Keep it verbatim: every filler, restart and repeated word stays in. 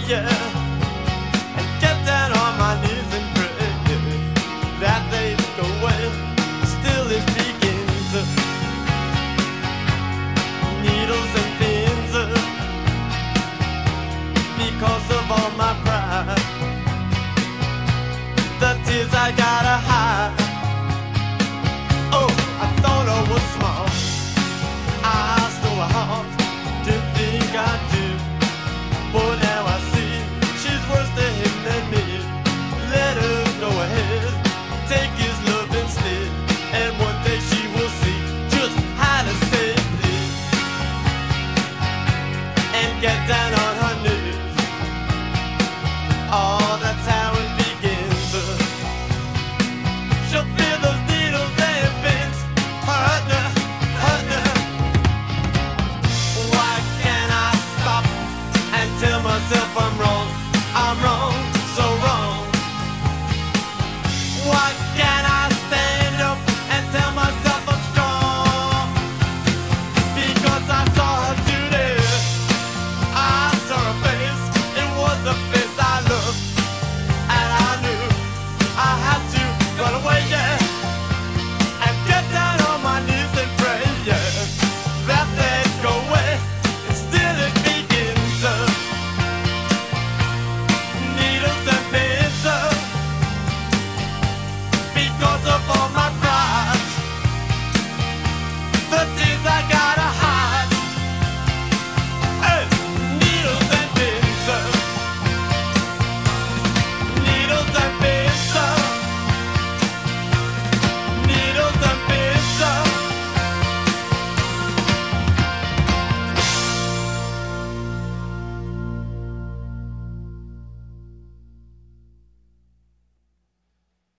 yeah, and get down on my knees and pray that they go away. Still it begins, needles and pins, because of all my pride. The tears I gotta hide. Oh, I thought I was smart, I stole her heart, didn't think I did. But now I see she's worse to him than me. Let her go ahead, take his love instead, and one day she will see just how to save it and get down on her